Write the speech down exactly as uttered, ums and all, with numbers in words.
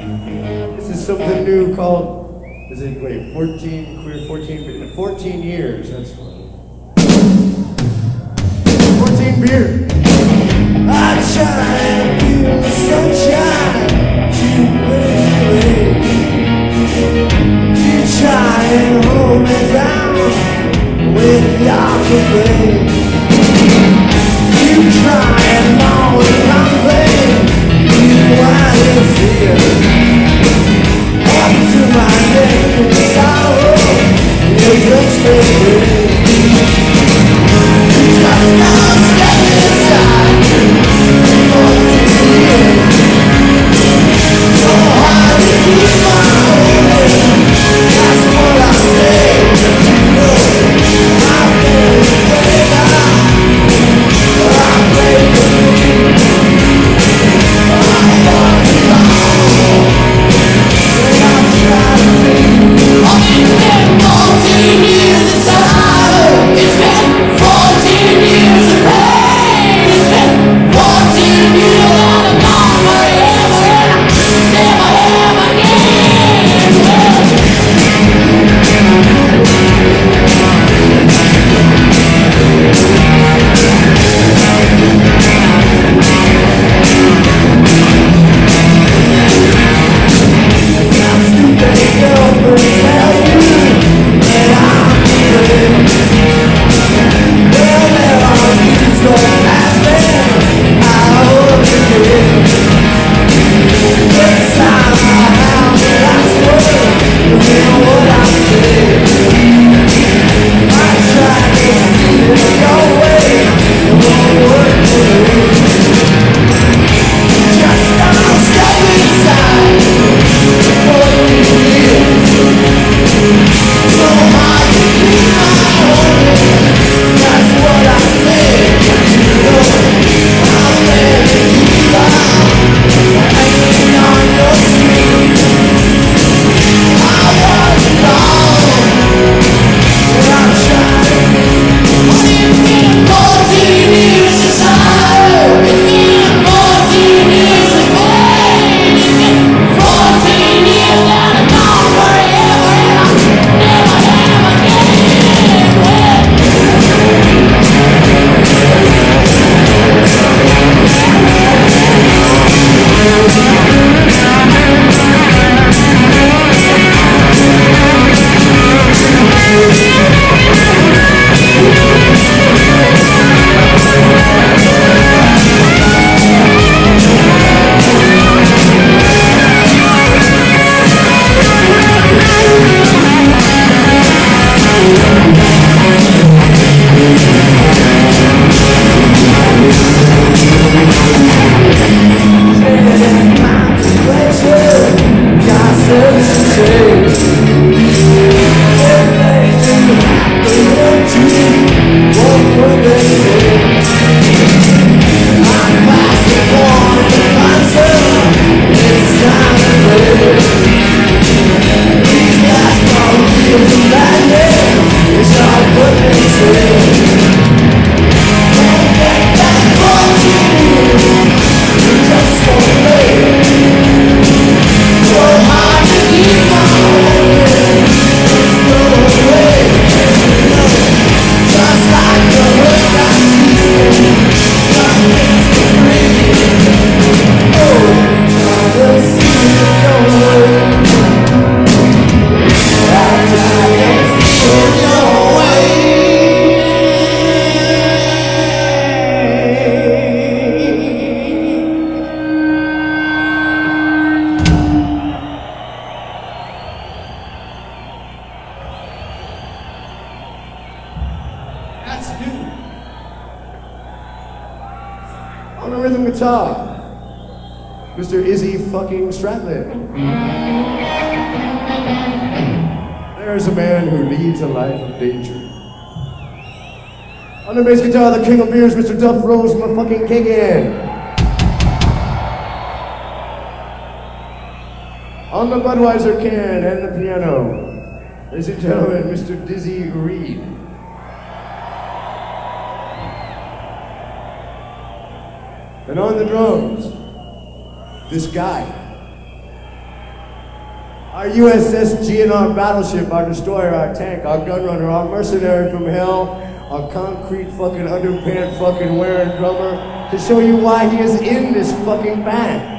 This is something new called, is it, wait, fourteen, queer fourteen, fourteen years, that's funny. fourteen beer. I try and feel the sunshine, keep away. You try and hold me down with your complaint. You try and always complain, you want to feel. Up to my neck in sorrow, you just stay. You just don't step inside. fourteen years. So hard to keep my holding. That's what I say. No, I've been way down. I play the game. I want it all. And I'm trying to be. Oh, it's been fourteen years of time. It's been fourteen years of pain. It's been fourteen years and I'm gone forever. And I never have again. I'm stupid enough to tell you that I'm good. Well, there are things going lasting. I hope you did. This time I have the last word. You hear what I say. I try to see it your way. It won't work for me. Just don't step inside. fourteen years. So hard to keep my holding. That's what I say. You know, I'm letting you down. Hanging on your string. I want it all. And I'm trying. It's been fourteen years of sorrow. It's been fourteen years of pain. It's been fourteen years and I'm gone forever. And I never have again. That's new. On the rhythm guitar, Mister Izzy fucking Stradlin. There's a man who leads a life of danger. On the bass guitar, the king of beers, Mister Duff Rose motherfucking Kagan. On the Budweiser can and the piano, ladies and gentlemen, Mister Dizzy Reed. And on the drums, this guy, Our U S S G N R battleship, our destroyer, our tank, our gunrunner, our mercenary from hell, our concrete fucking underpants fucking wearing drummer, to show you why he is in this fucking band.